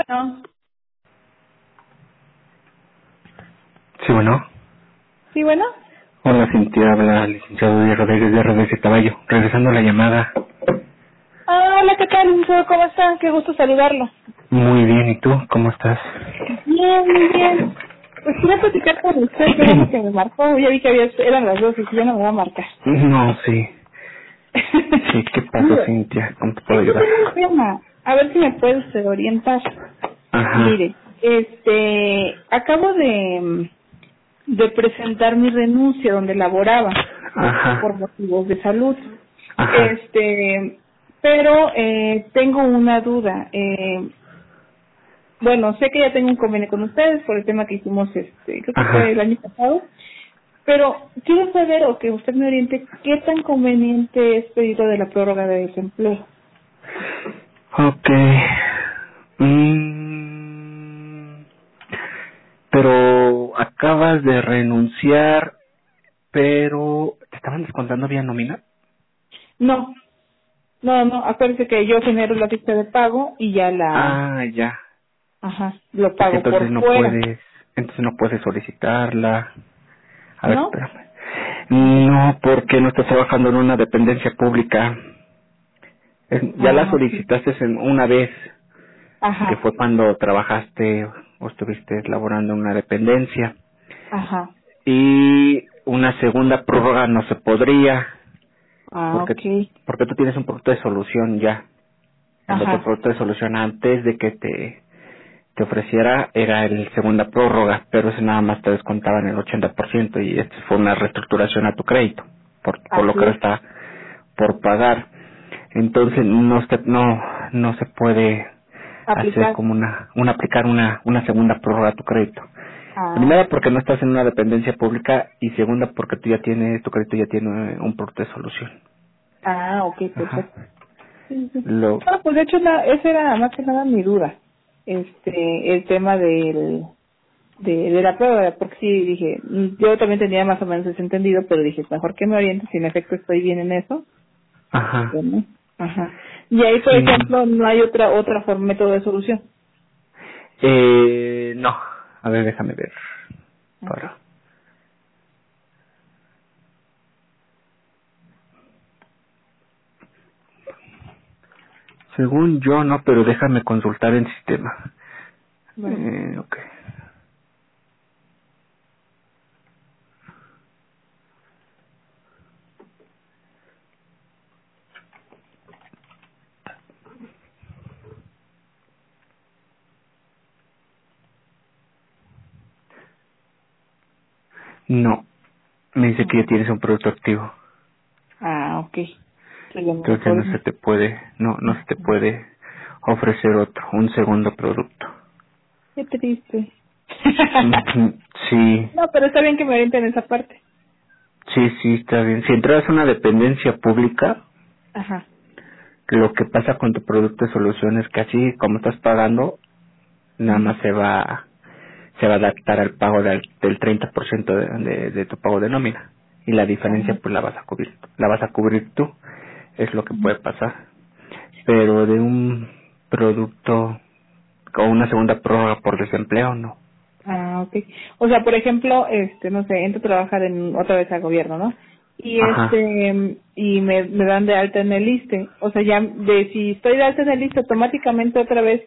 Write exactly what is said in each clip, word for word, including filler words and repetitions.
Bueno, Sí, bueno. sí, bueno. Hola, Cintia, habla el licenciado Díaz Rodríguez de R D C Caballo. Regresando la llamada. Ah, hola, ¿qué tal, licenciado? ¿Cómo está? Qué gusto saludarlo. Muy bien, ¿y tú? ¿Cómo estás? Bien, muy bien. Pues quería platicar con usted, qué bueno que me marcó. Ya vi que había, eran las dos y que ya no me va a marcar. No, sí. Sí, ¿qué pasó, Mire, Cintia? ¿Cómo te puedo es que ayudar? tengo un tema. A ver si me puede usted orientar. Ajá, Mire, este, acabo de, de presentar mi renuncia donde laboraba por ajá, motivos de salud. ajá, Este, pero eh, tengo una duda. Eh, bueno, sé que ya tengo un convenio con ustedes por el tema que hicimos, este, creo que fue el ajá. año pasado, pero quiero saber o que usted me oriente qué tan conveniente es pedido de la prórroga de desempleo. Ok. Mm, pero acabas de renunciar, pero ¿te estaban descontando vía nómina? No, no, no, acuérdese que yo genero la ficha de pago y ya la, Ah, ya. ajá, lo Es que pago entonces por no fuera, puedes, entonces no puedes solicitarla. A ver, ¿no? espérame. No, porque no estás trabajando en una dependencia pública. Es- ya la Ah, ok. solicitaste en una vez, que Ajá, fue cuando trabajaste o estuviste laborando en una dependencia. ajá. Y una segunda prórroga no se podría, Ah, porque ok. porque tú tienes un producto de solución ya. El otro Ajá, producto de solución antes de que te te ofreciera era el segunda prórroga, pero ese nada más te descontaban el ochenta por ciento y esto fue una reestructuración a tu crédito, por, por lo así que ahora es. está por pagar. Entonces no se, no, no se puede hacer Aplicar. como una, una aplicar una, una segunda prórroga a tu crédito. Ah, Primera ok. porque no estás en una dependencia pública y segunda porque tú ya tienes, tu crédito ya tiene un producto de solución. Ah, ok, Ajá. perfecto. Sí, sí. Lo, Ah, pues de hecho la, esa era más que nada mi duda. Este, el tema del, de, de la prueba, porque sí dije, mm, yo también tenía más o menos ese entendido, pero dije, mejor que me oriente si en efecto estoy bien en eso. ajá. Pues, ¿no? Ajá. Y ahí, por Sí. ejemplo, no hay otra, otra forma, método de solución. Eh, no. A ver, déjame ver. Ok. Para. Según yo, no, pero déjame consultar el sistema. Bueno. Eh, ok. No, me dice que ya Ajá. tienes un producto activo. Ah, ok. Que lo Entonces mejor. no se te puede, no, no se te puede ofrecer otro, un segundo producto. Qué triste. Ujú, sí, No, pero está bien que me orienten en esa parte. sí, sí, está bien. Si entras a una dependencia pública, Ajá. lo que pasa con tu producto de solución es que así como estás pagando, nada Ujú. más se va, se va a adaptar al pago del, del treinta por ciento de, de, de tu pago de nómina. Y la diferencia Ajá. pues la vas a cubrir, la vas a cubrir tú. Es lo que Ujú. puede pasar. Pero de un producto o una segunda prórroga por desempleo, no. Ah, ok. O sea, por ejemplo, este, no sé, entro a trabajar en otra vez al gobierno, ¿no? Y Ajá. este, y me, me dan de alta en el ISSSTE. O sea, ya de si estoy de alta en el ISSSTE, automáticamente otra vez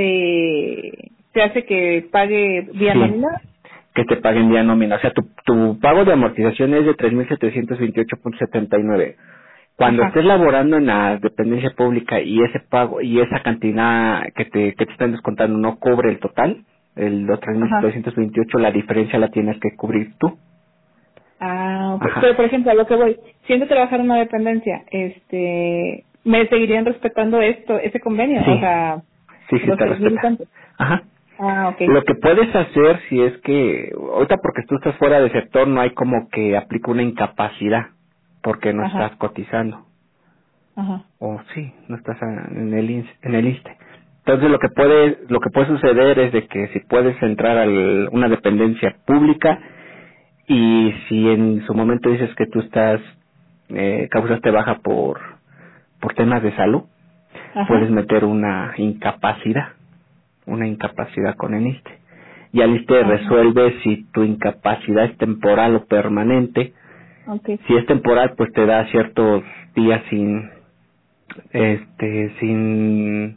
se, se hace que pague vía Sí, nómina. que te paguen día nómina. O sea, tu, tu pago de amortización es de tres mil setecientos veintiocho punto setenta y nueve. Cuando Ajá, estés laborando en la dependencia pública y ese pago y esa cantidad que te, que te están descontando no cubre el total, el, los tres mil ajá. setecientos veintiocho, la diferencia la tienes que cubrir tú. Ah, ok. Ajá. Pero por ejemplo, a lo que voy, si entro a trabajar en una dependencia, este, ¿me seguirían respetando esto, ese convenio? O Sí, sea, sí, sí los te tres mil y respeta. tantos. Ajá. Ah, ok. Lo que puedes hacer si es que, ahorita porque tú estás fuera de sector, no hay como que aplica una incapacidad, porque no Ajá, estás cotizando. ajá. O sí, no estás en el ins- en el ISSSTE. Entonces lo que puede, lo que puede suceder es de que si puedes entrar a una dependencia pública y si en su momento dices que tú estás, eh, causaste baja por, por temas de salud, puedes Ajá. meter una incapacidad. una incapacidad con el ISSSTE. Y el ISSSTE Ajá. resuelve si tu incapacidad es temporal o permanente. Okay. Si es temporal, pues te da ciertos días sin, este, sin,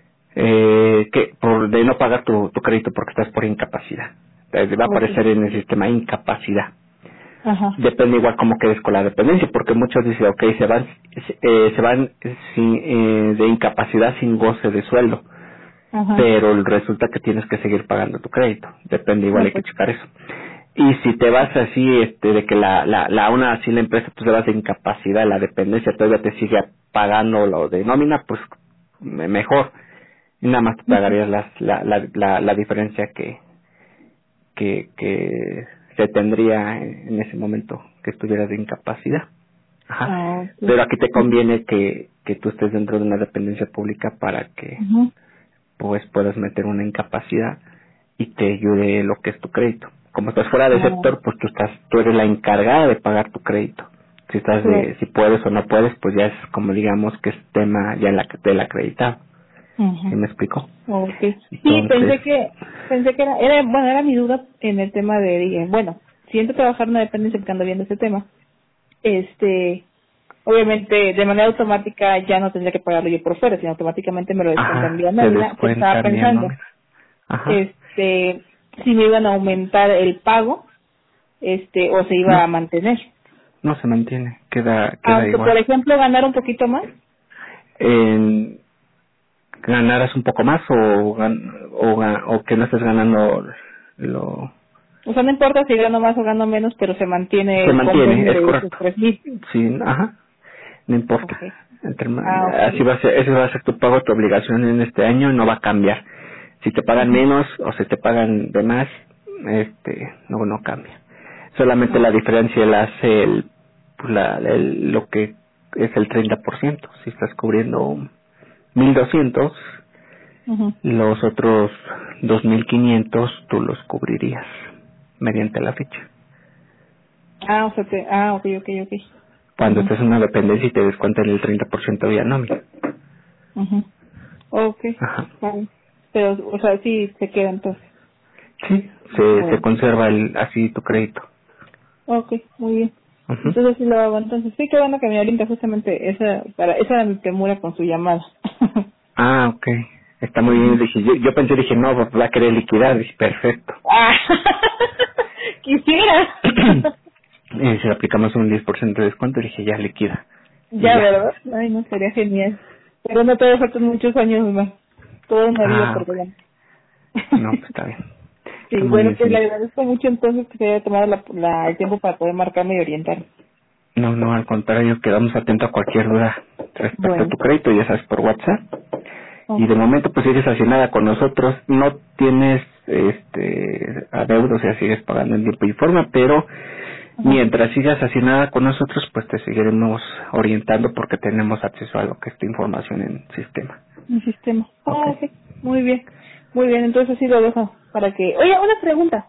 eh, que, por, de no pagar tu, tu crédito porque estás por incapacidad. Te va a Okay. aparecer en el sistema incapacidad. Ajá. Depende igual cómo quedes con la dependencia, porque muchos dicen, ok, se van, eh, se van sin, eh, de incapacidad sin goce de sueldo, Ajá. pero resulta que tienes que seguir pagando tu crédito. Depende igual, hay que Okay. checar eso. Y si te vas así, este, de que la, la, la una así la empresa, pues te vas de incapacidad, la dependencia todavía te sigue pagando lo de nómina, pues me- mejor. Y nada más te pagarías las, la, la, la, la diferencia que, que, que se tendría en, en ese momento que estuvieras de incapacidad. Ajá. Ah, okay. Pero aquí te conviene que, que tú estés dentro de una dependencia pública para que Ujú. pues puedas meter una incapacidad y te ayude lo que es tu crédito. Como estás fuera del Ah, sector, pues tú estás, tú eres la encargada de pagar tu crédito. Si estás claro. de, si puedes o no puedes, pues ya es como digamos que es tema ya la, del acreditado. ¿Sí Ujú. me explico? Okay. Sí, Entonces, pensé que, pensé que era, era, bueno, era mi duda en el tema de, dije, bueno, si entro a trabajar en una dependencia porque ando viendo ese tema, este, obviamente de manera automática ya no tendría que pagarlo yo por fuera, sino automáticamente me lo descuentan ajá, vía te nómina, pero estaba descuentan bien, ¿no? pensando, Ajá. este, si me iban a aumentar el pago, este, o se iba a No, mantener. no se mantiene, queda, queda Aunque, por igual. ejemplo, ganar un poquito más, En, ¿Ganarás un poco más o, gan, o, ga- o que no estés ganando lo... o sea, no importa si gano más o gano menos, pero se mantiene Se el mantiene, convenio es de esos correcto. tres mil. Sí, ajá, no importa. Okay. Entre ma- Ah, así okay. va a ser, ese va a ser tu pago, tu obligación en este año, no va a cambiar. Si te pagan Ujú. menos o si te pagan de más, este, no, no cambia. Solamente la Okay. diferencia la hace el, pues la, el- lo que es el treinta por ciento. Si estás cubriendo mil doscientos, Ujú. los otros dos mil quinientos tú los cubrirías mediante la ficha. Ah, o sea, te, ah, okay, okay, okay. Cuando Ujú. estés en una dependencia y te descuentan el treinta por ciento vía nómina. Ujú. Okay. Ajá. Vale. Pero, o sea, sí se queda entonces. Sí, se, se Bueno. conserva el, así tu crédito. Okay, muy bien. Ujú. Entonces sí lo hago. Entonces sí, qué bueno que me orienta justamente esa, para, esa era mi temura con su llamada. Ah, ok. Está muy bien. Ujú. Dije, yo, yo pensé, dije, no, va a querer liquidar. Dije, perfecto. Ah, quisiera. Y si le aplicamos un diez por ciento de descuento, dije, ya liquida. Y Ya, ya. ¿verdad? Ay, no, sería genial. Pero no todavía faltan muchos años más. Toda una vida Ah, por ok. delante. No, pues está bien. Sí, Está muy bueno, bien, pues le señor. agradezco mucho entonces que se haya tomado la, la- el tiempo para poder marcarme y orientar. No, no, al contrario, quedamos atentos a cualquier duda respecto a Bueno, tu crédito, ya sabes, por WhatsApp. Y ok. de momento, pues sigues asignada con nosotros. No tienes este adeudos, o sea, sigues pagando en tiempo y forma, pero Ajá. mientras sigas asignada con nosotros, pues te seguiremos orientando porque tenemos acceso a lo que es tu información en el sistema. Mi sistema. ¿Ok? Ah, ok. Muy bien. Muy bien, entonces sí lo dejo para que... Oye, una pregunta.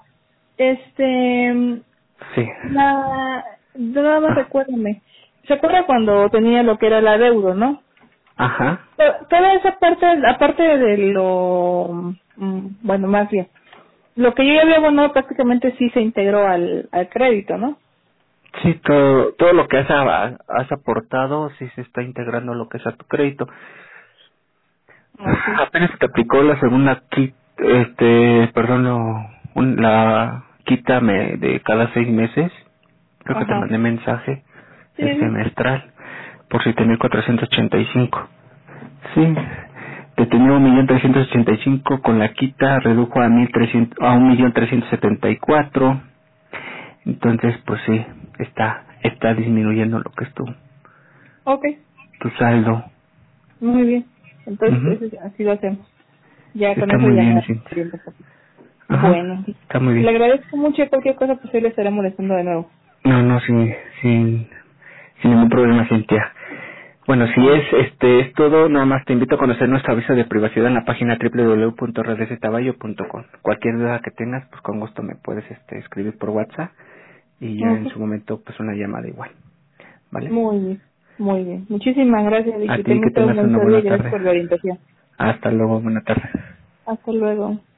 Este... Sí. La... Nada más Ah, recuérdame. ¿Se acuerda cuando tenía lo que era el adeudo, no? ajá. Pero toda esa parte, aparte de lo... mm, Bueno, más bien. Lo que yo ya había abonado prácticamente sí se integró al, al crédito, ¿no? Sí, todo, todo lo que has, has aportado, sí se está integrando lo que es a tu crédito. Ok. Apenas te aplicó la segunda kit, este, perdón, no, un- la quita me, de cada seis meses. Creo que te Ajá. mandé mensaje, Sí, es sí. semestral, por siete mil cuatrocientos ochenta y cinco. Sí, te tenía un millón trescientos ochenta y cinco, con la quita redujo a mil trescientos, a un millón trescientos setenta y cuatro. Entonces, pues sí, está, está disminuyendo lo que es tu, Ok. tu saldo. Muy bien. Entonces, Ujú. ese- así lo hacemos. Ya con Está eso muy ya bien, me Cintia. oriento un poquito. Ajá, Bueno, está muy le bien. agradezco mucho. Cualquier cosa, pues hoy le estaré molestando de nuevo. No, no, sin, sin, sin ningún problema, Cintia. Bueno, si Bueno, es, este, es todo, nada más te invito a conocer nuestro aviso de privacidad en la página doble u doble u doble u punto redesetaballo punto com. Cualquier duda que tengas, pues con gusto me puedes, este, escribir por WhatsApp y ya en ok. su momento, pues una llamada igual, ¿vale? Muy bien. Muy bien. Muchísimas gracias, A Vicky. ti Tengo que usted un tengas buen una día buena y gracias tarde. por la orientación. Hasta luego, buena tarde. Hasta luego.